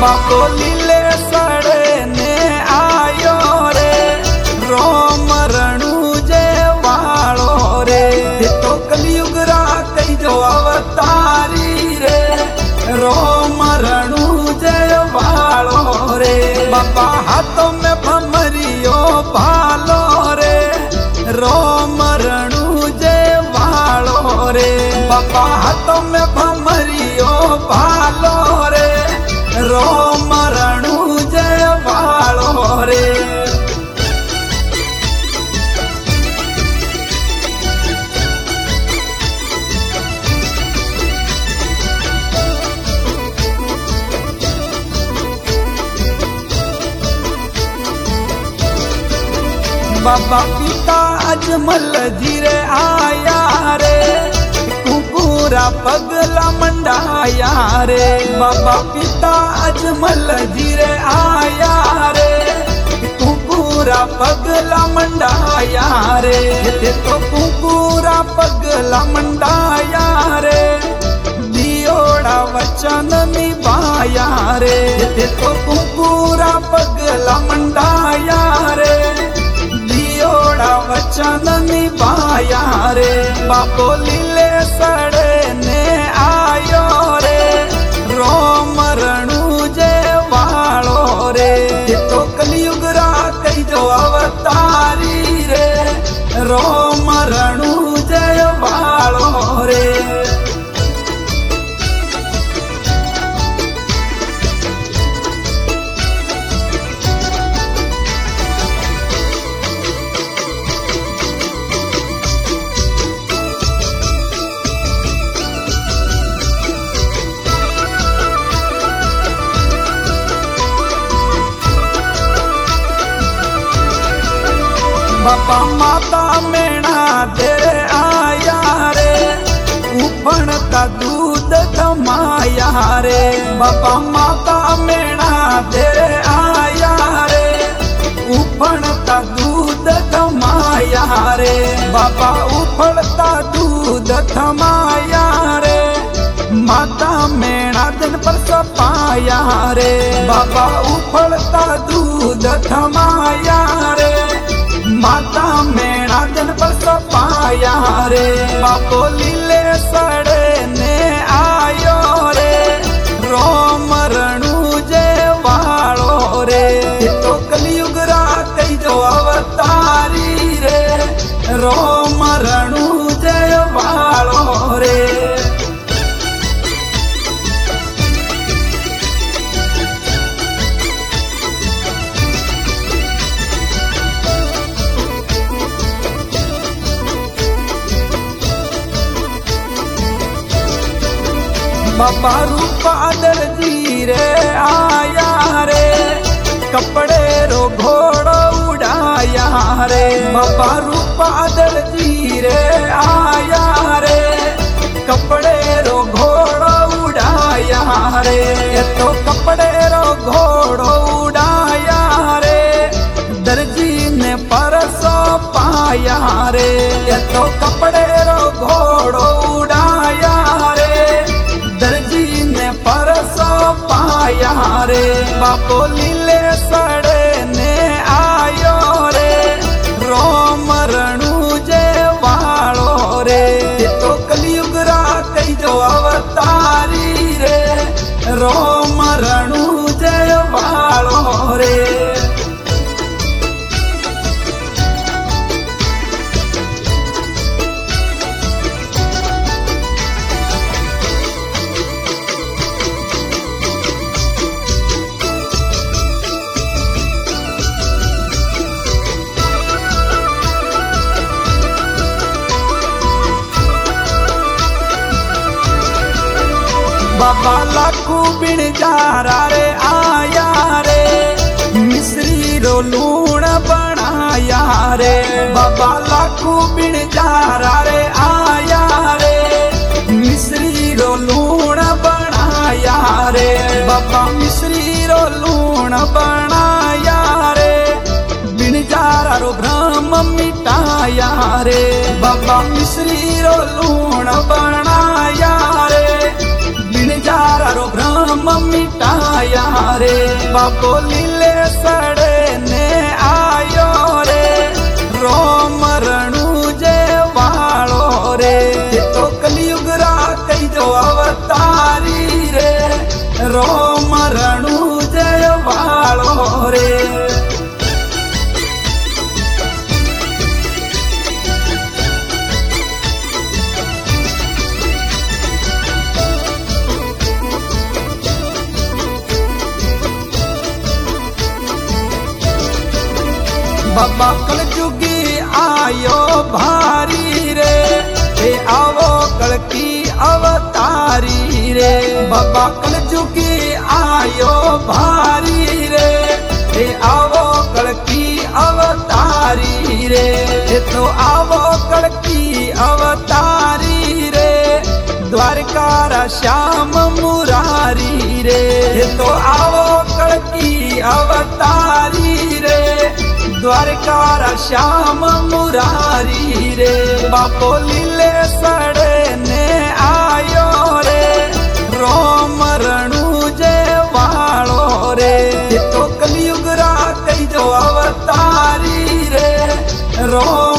बापो लीले सड़े ने आयो रे रोम रणु जे वालो रे तो कलयुग रा कई जो अवतारी रे रोम रणु जे वालो रे बापा हाथों में भमरियो भालो रे रोम रणु जे वालो रे बापा हाथों में भमरियो भालो रे रोम रणु जे वालो रे बाबा पिता अजमल जीरे आया रे कुकुरा पगला मंडाया रे बाबा पिता अजमल जीरे आया रे कुकुरा पगला मंडाया रे तो कुकुरा पगला मंडाया रे दियोड़ा वचन निभाया रे तो कुकुरा पगला मंडाया रे वचन निभाया रे बापो लीले सड़े ने आयो रे रोम रणु जे वालो रे तो कलयुग रा कई जो अवतारी रे रोम रणु जे वालो रे बापा माता मेणा तेरे आया रे उफणता दूध थमाया रे बापा माता मेणा तेरे आया रे उफणता दूध थमाया रे बापा उफणता दूध थमाया रे माता मेणा दिन पर सपाया रे बाबा उफणता दूध थमाया रे माता मेणा दिन पर सपाया रे बापो लीले सड़े ने आयो रे रोम रणु जे वालो रे तो कलयुग रा कई जो अवतारी रे रोम रणु जे वालो रे बाबा रूपादर जी रे आया रे कपड़े रो घोड़ो उड़ाया रे बाबा रूपादर जी रे आया रे कपड़े रो घोड़ो उड़ाया रे तो कपड़े रो घोड़ो उड़ाया रे दर्जी ने परसो पाया रे तो कपड़े रो घोड़ो उड़ाया रे दर्जी ने परसो पाया रे बापो लीले सड़े ने आयो रे रोम रणु जे वालो रे तो कलयुग रा कई जो अवतारी रे रोम रणु जे वालो रे बाबा लाखू बिन जारा रे आया रे मिश्री रो लूण बनाया रे बाबा लाखू बिन जारा रे आया रे मिश्री रो लूण बनाया रे बाबा मिश्री रो लूण बनाया रे बिन जारा रो भ्रम मिटाया रे बाबा मिश्री रो लूण बनाया रे बिन जारा रो भ्रम मिटाया लुटाया रे बापो लीले सड़े ने आयो रे रोम रणु जे वालो रे तो कलयुग रा कई जो अवतारी रे रोम रणु जे वालो रे बाबा कलयुगी आयो भारी रे हे आवो कल की अवतारी रे बाबा कलयुगी आयो भारी रे हे आवो कल की अवतारी रे हे तो आवो कल की अवतारी रे द्वारका रा श्याम मुरारी रे हे तो आवो कल की अवतारी रे द्वारका रा श्याम मुरारी रे बापो लीले सड़े ने आयो रे रोम रणु जे वालो रे तो कलयुग रा कई जो अवतारी रे रो